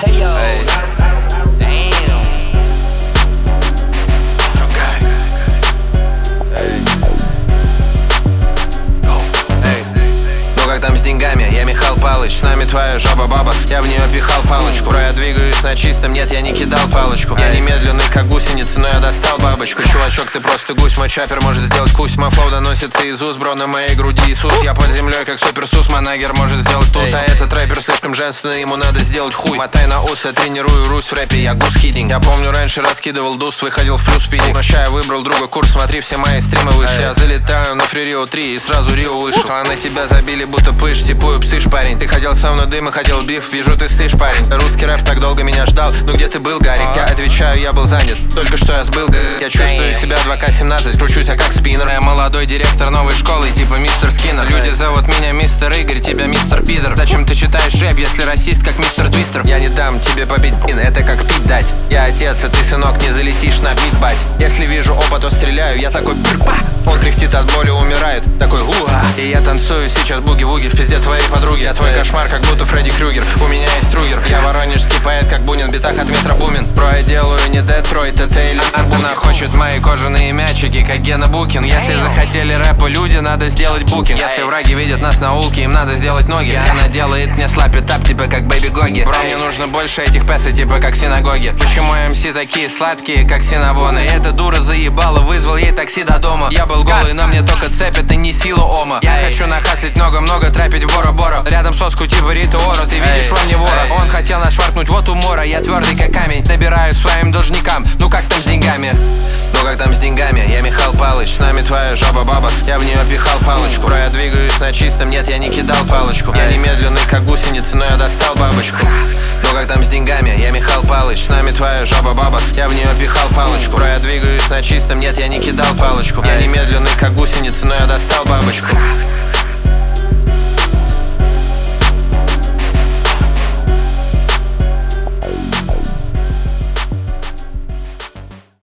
Hey yo. Hey. Damn. Okay. Hey. Эй. Ну как там с деньгами? Я Михал Палыч. С нами твоя жаба-баба, я в нее пихал палочку. Бро, я двигаюсь на чистом, нет, я не кидал палочку. Я не медленный, как гусеница, но я достал бабочку. Чувачок, ты просто гусь, мой чапер может сделать кусь. Мой флоу доносится из уст, бро, на моей груди Иисус. Я под землей, как суперсус, манагер может сделать туз. А этот рэпер слишком женственный, ему надо сделать хуй. Мотай на ус, я тренирую Русь в рэпе, я гус хидинг. Я помню, раньше раскидывал дуст, выходил в плюс спидинг. Но ща я выбрал друга курс, смотри, все мои стримы выше. Я залетаю на Free Rio 3 и сразу Рио вышел. А на тебя забили, будто пыш, типую псыш, парень. Ты хотел со мной дым и хотел биф, вижу, ты сышь, парень. Русский рэп так долго меня ждал, ну где ты был, Гарик? Я отвечаю, я был занят, только что я сбыл. Я чувствую себя 2К17, кручусь я как спиннер. Я молодой директор новой школы, типа мистер Скиннер. Люди зовут меня мистер Игорь, тебя мистер Пидор. Зачем ты читаешь рэп, если расист, как мистер Твистер? Я не дам тебе побить, это как пить дать. Я отец, а ты, сынок, не залетишь на бит, бать. Если вижу опа, то стреляю, я такой брпа. Он кряхтит от боли, умирает, такой уа. И я танцую сейчас буги-вуги в пизде твоей подруги. Я твой кошмар, как будто Фредди Крюгер. У меня есть Ругер. Я воронежский поэт, как Бунин, в битах от метро Бумин. Про я делаю не Детройт, это Эльф. Она хочет мои кожаные мячики, как Гена Букин. Если захотели рэпа люди, надо сделать букинг. Если враги видят нас на улке, им надо сделать ноги. Она делает мне слапит-тап, типа как Бэби Гоги. Бро, мне нужно больше этих песо, типа как в синагоге. Почему МС такие сладкие, как синабоны? Эта дура заебала, вызвал ей такси до дома. Я был голый, но мне только цепят и не силу ома. Я хочу нахаслить много-много, трэпить в Бора-Бора. Рядом соску типа Рита Ора, ты видишь во мне вора. Он хотел нашваркнуть вот умора, я твердый как камень. Набираю своим должникам, ну как там с деньгами? Ну как там с деньгами? Я Михал Палыч, с нами твоя жаба-баба, я в нее пихал палочку. Бро, я двигаюсь на чистом, нет, я не кидал палочку. Я не медленный, как гусеница, но я достал бабочку. Ну как там с деньгами? Я Михал Палыч, с нами твоя жаба-баба, я в нее пихал палочку. Бро, я двигаюсь на чистом, нет, я не кидал палочку. Я не медленный, как гусеница, но я достал бабочку.